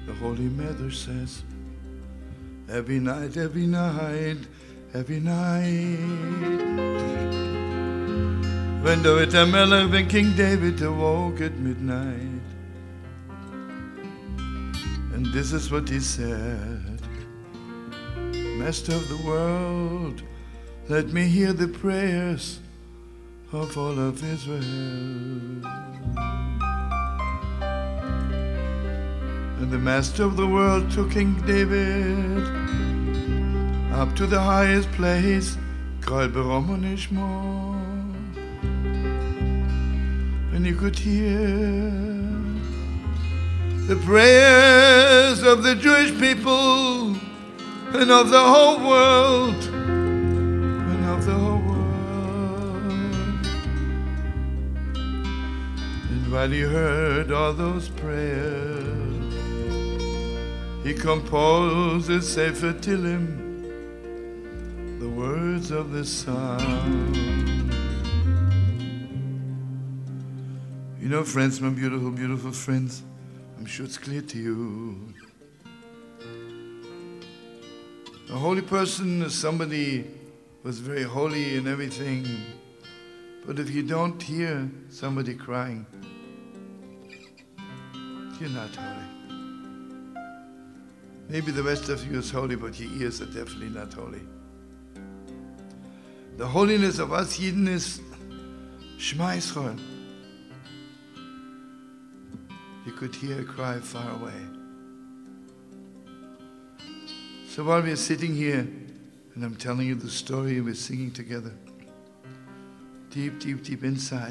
The Holy Mother says, every night, every night, every night. When David HaMelech, when King David awoke at midnight, and this is what he said, Master of the world, let me hear the prayers of all of Israel. And the Master of the world took King David up to the highest place, Kol Barom Nishmo. And you could hear the prayers of the Jewish people and of the whole world, and of the whole world. And while he heard all those prayers, he composed a Sefer Tehillim, the words of the psalm. You know, friends, my beautiful, beautiful friends, I'm sure it's clear to you. A holy person is somebody who is very holy in everything. But if you don't hear somebody crying, you're not holy. Maybe the rest of you is holy, but your ears are definitely not holy. The holiness of us Yidden is Shema Yisrael. You could hear a cry far away. So while we're sitting here, and I'm telling you the story, we're singing together, deep, deep, deep inside,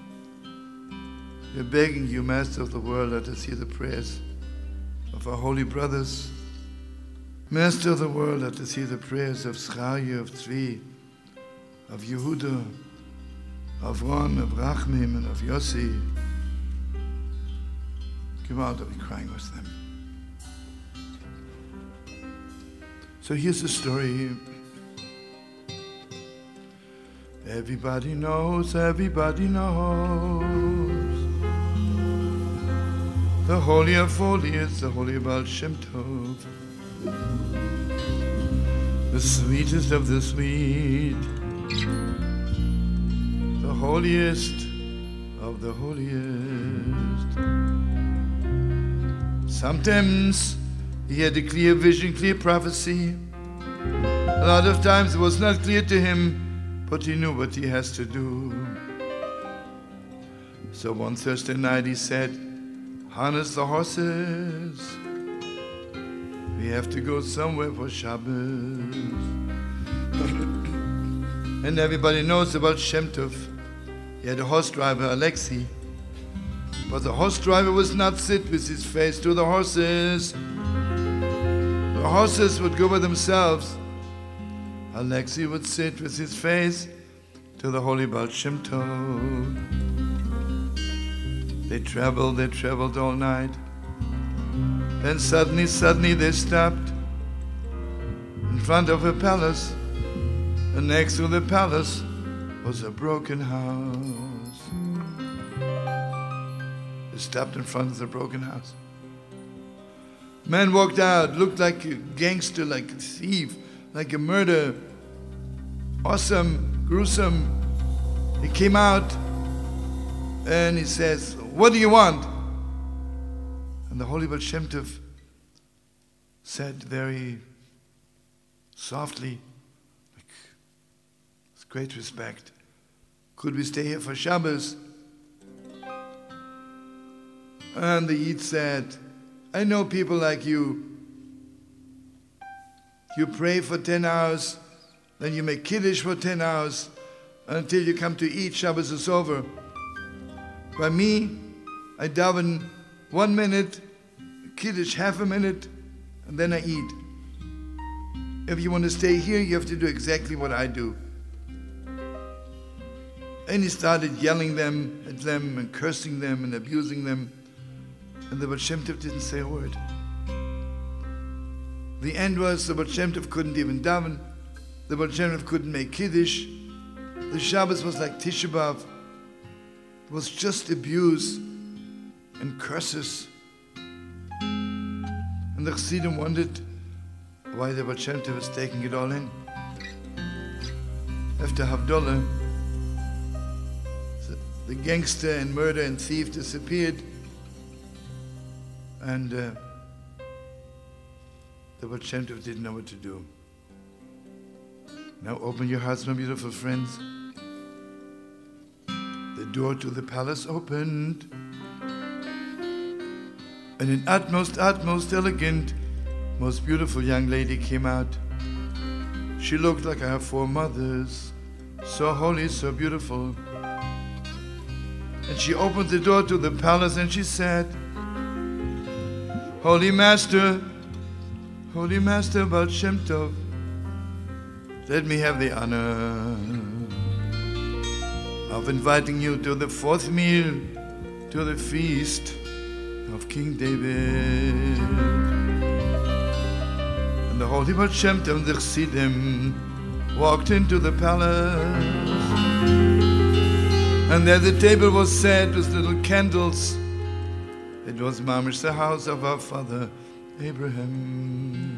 we're begging you, Master of the world, let us hear the prayers of our holy brothers. Master of the world, let us hear the prayers of Zcharia, of Tzvi, of Yehuda, of Ron, of Rachmim, and of Yossi. Come out, I'll be crying with them. So here's the story. Everybody knows, everybody knows. The Holy of Holies, the Holy Baal Shem Tov. The sweetest of the sweet. The holiest of the holiest. Sometimes he had a clear vision, clear prophecy. A lot of times it was not clear to him, but he knew what he has to do. So one Thursday night he said, harness the horses. We have to go somewhere for Shabbos. And everybody knows about Shem Tov. He had a horse driver, Alexei. But the horse driver was not sit with his face to the horses. The horses would go by themselves. Alexei would sit with his face to the Holy Baal Shem Tov. They traveled all night. Then suddenly they stopped in front of a palace. And next to the palace was a broken house. They stopped in front of the broken house. Man walked out, looked like a gangster, like a thief, like a murder. Awesome, gruesome. He came out and he says, what do you want? And the Holy Baal Shem Tov said very softly, like, with great respect, could we stay here for Shabbos? And the Yid said, I know people like you. You pray for 10 hours, then you make Kiddush for 10 hours, until you come to eat, Shabbos is over. By me, I daven 1 minute, Kiddush half a minute, and then I eat. If you want to stay here, you have to do exactly what I do. And he started yelling at them and cursing them and abusing them. And the Baal Shem Tov didn't say a word. The end was the Baal Shem Tov couldn't even daven. The Baal Shem Tov couldn't make Kiddush. The Shabbos was like Tisha B'Av. It was just abuse and curses. And the Chassidim wondered why the Baal Shem Tov was taking it all in. After Havdalah, the gangster and murder and thief disappeared, and the Baal Shem Tov didn't know what to do. Now open your hearts, my beautiful friends. The door to the palace opened, and an utmost elegant, most beautiful young lady came out. She looked like her foremothers, so holy, so beautiful. And she opened the door to the palace and she said, Holy Master Baal Shem Tov, let me have the honor of inviting you to the fourth meal, to the feast of King David. And the Holy Baal Shem Tov and the Chassidim walked into the palace. And there the table was set with little candles. It was mamish the house of our father Abraham.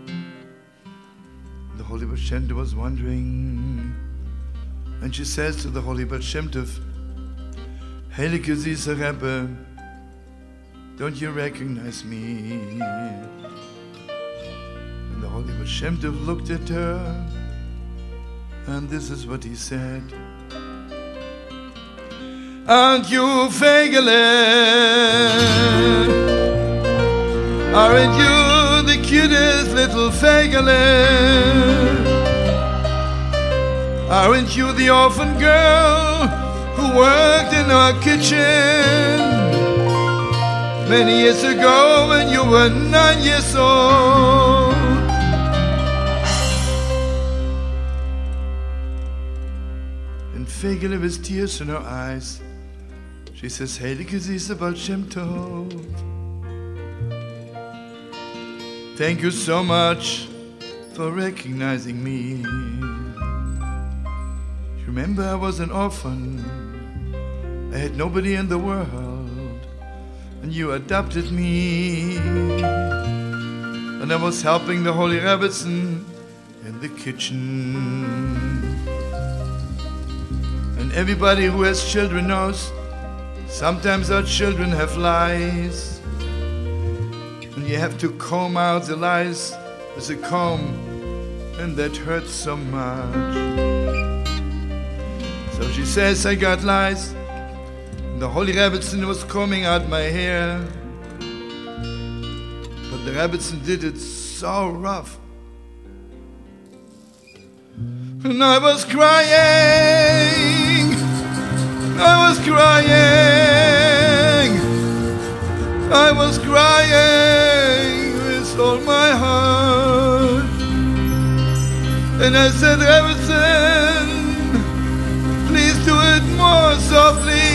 The Holy Baal Shem Tov was wondering, and she says to the Holy Baal Shem Tov, Heilige Süße Rebbe, don't you recognize me? And the Holy Baal Shem Tov looked at her, and this is what he said. Aren't you Fegele? Aren't you the cutest little Fegele? Aren't you the orphan girl who worked in our kitchen many years ago when you were 9 years old? And Fegele with tears in her eyes, she says, Heilige Süße Baal Shem Tov, thank you so much for recognizing me. Remember, I was an orphan. I had nobody in the world, and you adopted me. And I was helping the Holy Rebbetzin in the kitchen. And everybody who has children knows sometimes our children have lice, and you have to comb out the lice with a comb, and that hurts so much. So she says, I got lice, and the Holy Rebbetzin was combing out my hair, but the Rebbetzin did it so rough. And I was crying, I was crying with all my heart. And I said, Rebbetzin, please do it more softly.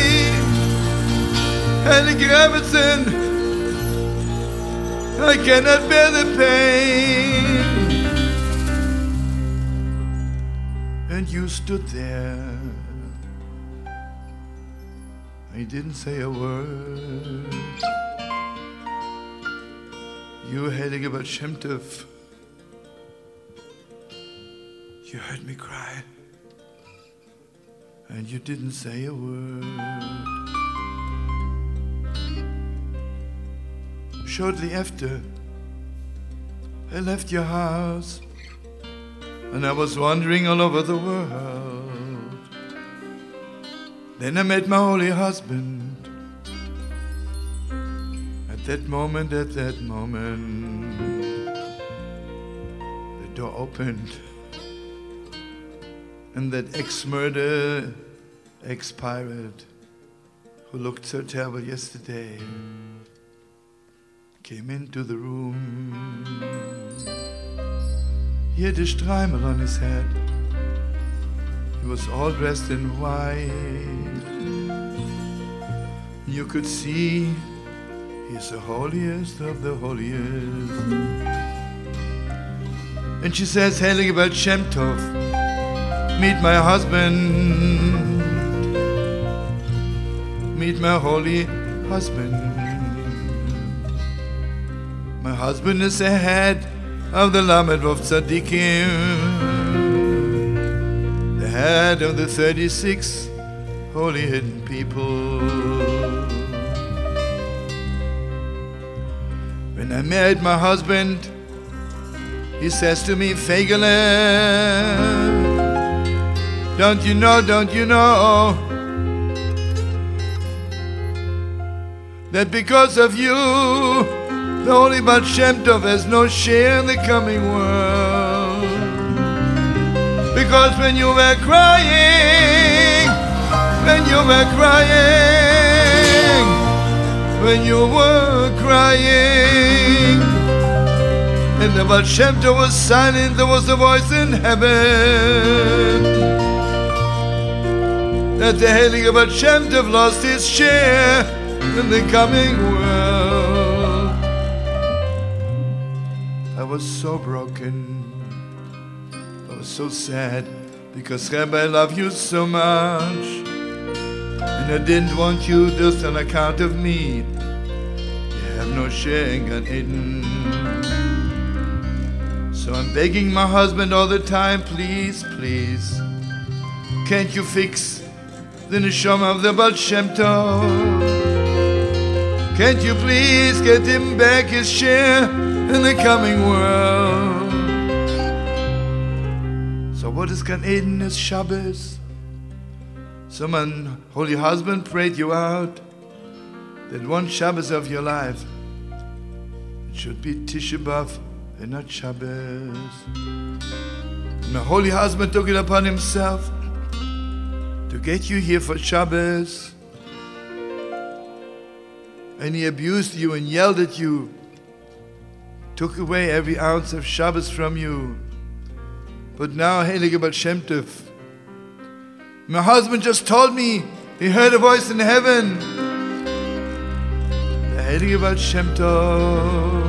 Heilige Rebbetzin, I cannot bear the pain. And you stood there. I didn't say a word. You, Heilige Baal Shem Tov, you heard me cry, and you didn't say a word. Shortly after, I left your house, and I was wandering all over the world. Then I met my holy husband. At that moment, the door opened, and that ex-murderer, ex-pirate, who looked so terrible yesterday, came into the room. He had a streimel on his head. He was all dressed in white. You could see he's the holiest of the holiest. And she says, Heilige Baal Shem Tov, meet my husband, meet my holy husband. My husband is the head of the Lamed of Tzaddikim, the head of the 36 holy hidden people. When I married my husband, he says to me, Feigelin, don't you know that because of you, the Holy Baal Shem Tov has no share in the coming world? Because when you were crying, and the Baal Shem Tov was silent, there was a voice in heaven that the Heilige Baal Shem Tov lost his share in the coming world. I was so broken, I was so sad, because Rebbe, I love you so much, and I didn't want you just on account of me. You have no share in Gan Eden. So I'm begging my husband all the time, please, please, can't you fix the neshama of the Baal Shem Tov? Can't you please get him back his share in the coming world? So what is Gan Eden? Is Shabbos. Someone, holy husband, prayed you out that one Shabbos of your life, it should be Tisha B'Av and not Shabbos. And my holy husband took it upon himself to get you here for Shabbos. And he abused you and yelled at you, took away every ounce of Shabbos from you. But now, Heilige Baal Shem Tov, my husband just told me he heard a voice in heaven. The Heilige Baal Shem Tov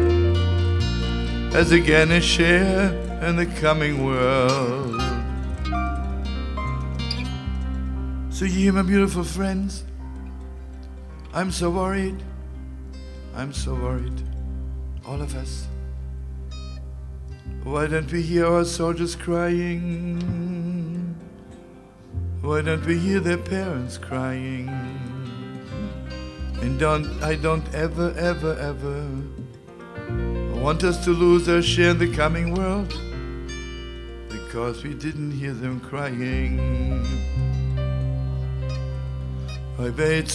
has again a share in the coming world. So you hear, my beautiful friends, I'm so worried. I'm so worried. All of us. Why don't we hear our soldiers crying? Why don't we hear their parents crying? And I don't ever want us to lose our share in the coming world, because we didn't hear them crying. I beit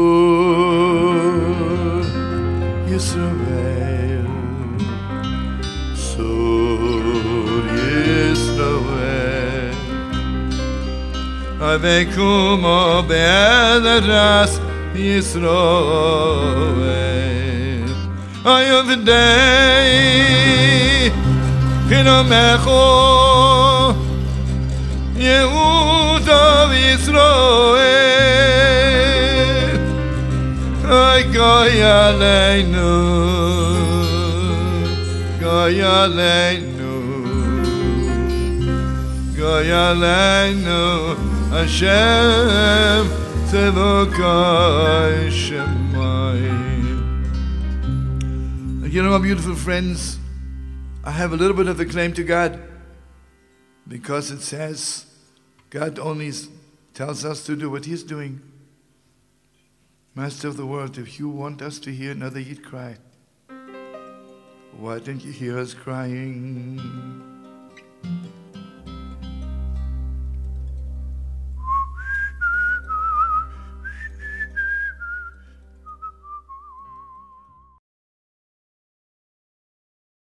Sur Yisrael, Sur Yisrael, I beit Kumo Be'edas Yisrael, I am the day Chinomecho Yehuda Yisrael. Goy Aleinu, Goy Aleinu, Goy Aleinu, Hashem Tzevokai Shemayim. You know, my beautiful friends, I have a little bit of the claim to God, because it says God only tells us to do what He's doing. Master of the world, if you want us to hear another Yid cry, why don't you hear us crying?